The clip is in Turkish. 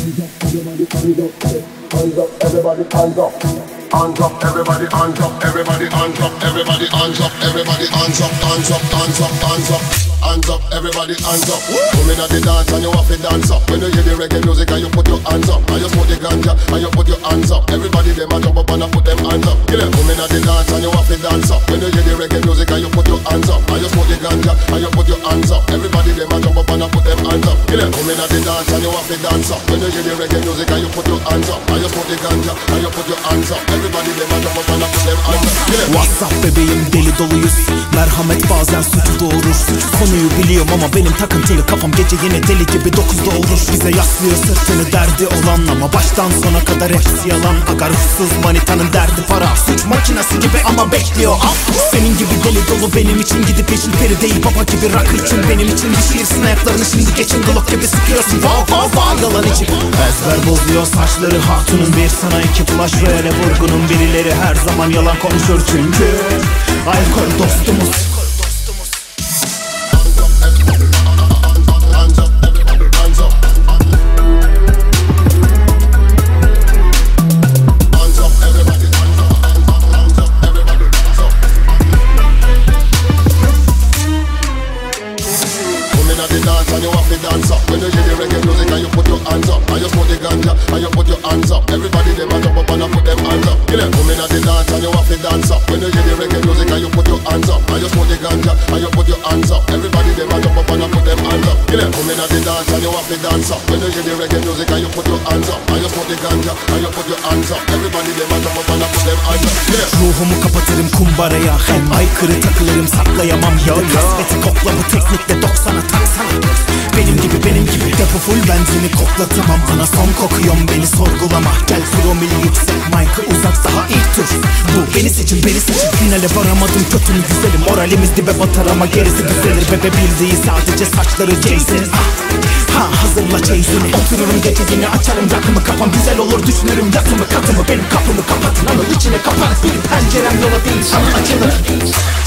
Everybody hands up. Hands up, everybody hands up, everybody hands up, everybody hands up, everybody hands up, hands up, hands up, hands up, hands up, everybody hands up. Come in at the dance and you have to dance up. When you hear the reggae music and you put your hands up, and you smoke the ganja and you put your hands up. Everybody them a jump up and a put them hands up. Kill it. Come in at the dance and you have to dance up. When you hear the reggae music and you put your hands up, and you smoke the ganja and you put your hands up. Everybody them a jump up and a put them hands up. Kill it. Come in at the dance and you have to dance up. When you hear the reggae music and you put your hands up, and you smoke the ganja and you put your hands up. Everybody them a jump up and a put them hands up. Kill it. WhatsApp bebeğim, deli doluyuz. Merhamet bazen suçu doğurur. Konuyu biliyorum ama benim takıntılı kafam gece yine deli gibi 9'da olur. Bize yaslıyor sırtını derdi olan, ama baştan sona kadar hepsi yalan. Aga ruhsuz manitanın derdi para. Suç makinesi gibi ama bekliyor af. Senin gibi deli dolu benim için, gidip yeşil peri değil baba gibi rocker için. Benim için düşürürsün ayaklarını şimdi, geçin Glock gibi sıkıyorsun. Vav yalan için. Ezber bozuyor saçları hatunun, bir sana iki flash ve ele vurgunun. Birileri her zaman yalan konuşur çünkü alkol dostumuz. And you have to dance up. When you hear the reggae music and you put your hands up, and you smoke the ganja and you put your hands up. Everybody them a jump up and a put them hands up. Kill it. Come in at the dance and you have to dance up. When you hear the reggae music and you put your hands up, and you smoke the ganja and you put your hands up. Everybody them a jump up and a put them hands up. Kill it. Come in at the dance and you have to dance up. When you hear the reggae music and you put your hands up, and you smoke the ganja and you put your hands up. Everybody them a jump up and a put them hands up. Kill it. Ruhumu kapatırım kumbaraya, hem aykırı takılırım saklayamam. Ya kasveti kokla bu teknikle 90'a taksana. Benim gibi depo full benzini koklatamam. Bana son kokuyorum, beni sorgulama. Gel promili yüksek, mic'ı uzat daha ilk tur. Bu beni seçin finale varamadım, kötü mü güzelim. Moralimiz dibe batar ama gerisi düzelir. Bebe bildiği sadece saçları Jason. Hazırla chase'ini. Otururum gece yine açarım rakımı, kafam güzel olur düşünürüm yatımı katımı. Benim kapımı kapatın, anıl içine kapat. Bir pencerem yola değil sana açılır.